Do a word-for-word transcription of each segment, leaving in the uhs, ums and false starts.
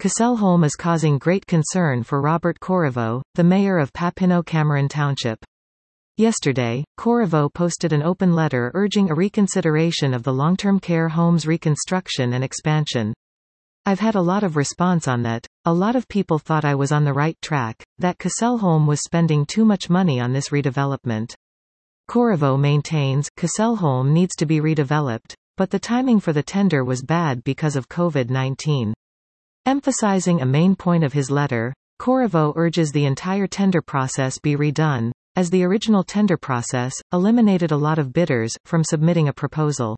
Castellholm is causing great concern for Robert Corriveau, the mayor of Papineau-Cameron Township. Yesterday, Corriveau posted an open letter urging a reconsideration of the long-term care home's reconstruction and expansion. I've had a lot of response on that. A lot of people thought I was on the right track, that Castellholm was spending too much money on this redevelopment. Corriveau maintains, Castellholm needs to be redeveloped, but the timing for the tender was bad because of COVID nineteen. Emphasizing a main point of his letter, Corriveau urges the entire tender process be redone, as the original tender process eliminated a lot of bidders from submitting a proposal.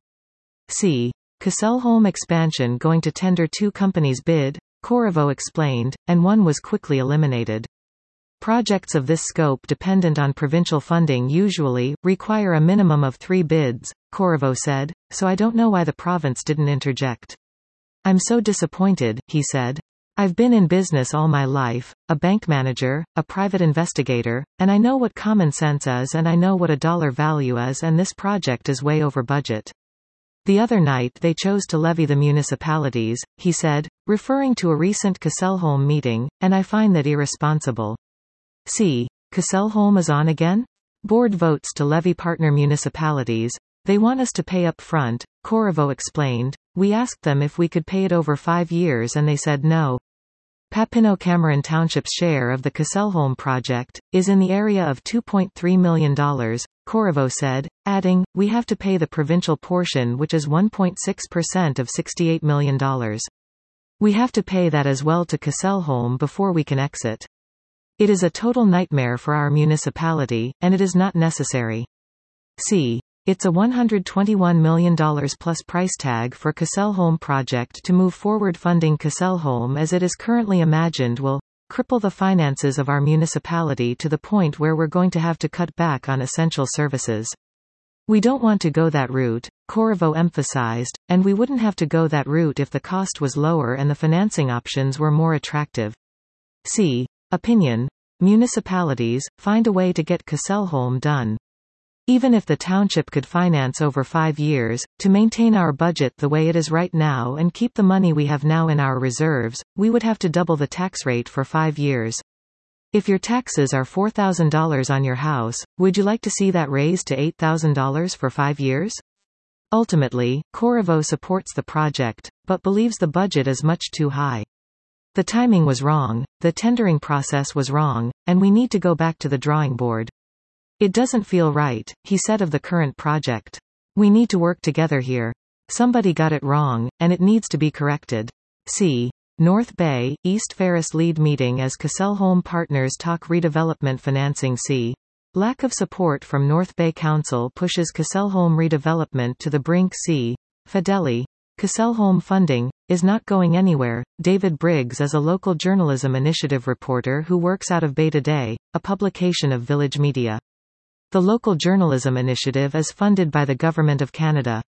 See Castellholm expansion going to tender. Two companies bid, Corriveau explained, and one was quickly eliminated. Projects of this scope dependent on provincial funding usually require a minimum of three bids, Corriveau said, so I don't know why the province didn't interject. I'm so disappointed, he said. I've been in business all my life, a bank manager, a private investigator, and I know what common sense is and I know what a dollar value is, and this project is way over budget. The other night they chose to levy the municipalities, he said, referring to a recent Castellholm meeting, and I find that irresponsible. See, Castellholm is on again? Board votes to levy partner municipalities. They want us to pay up front, Corriveau explained. We asked them if we could pay it over five years and they said no. Papineau-Cameron Township's share of the Castellholm project is in the area of two point three million dollars, Corriveau said, adding, we have to pay the provincial portion, which is one point six percent of sixty-eight million dollars. We have to pay that as well to Castellholm before we can exit. It is a total nightmare for our municipality, and it is not necessary. See. It's a one hundred twenty-one million dollars plus price tag for Castellholm project to move forward. Funding Castellholm as it is currently imagined will cripple the finances of our municipality to the point where we're going to have to cut back on essential services. We don't want to go that route, Corriveau emphasized, and we wouldn't have to go that route if the cost was lower and the financing options were more attractive. See. Opinion. Municipalities, find a way to get Castellholm done. Even if the township could finance over five years, to maintain our budget the way it is right now and keep the money we have now in our reserves, we would have to double the tax rate for five years. If your taxes are four thousand dollars on your house, would you like to see that raised to eight thousand dollars for five years? Ultimately, Corriveau supports the project, but believes the budget is much too high. The timing was wrong, the tendering process was wrong, and we need to go back to the drawing board. It doesn't feel right, he said of the current project. We need to work together here. Somebody got it wrong, and it needs to be corrected. See. North Bay, East Ferris lead meeting as Castellholm partners talk redevelopment financing. See. Lack of support from North Bay Council pushes Castellholm redevelopment to the brink. See. Fideli. Castellholm funding is not going anywhere. David Briggs is a local journalism initiative reporter who works out of Bay Today, a publication of Village Media. The local journalism initiative is funded by the Government of Canada.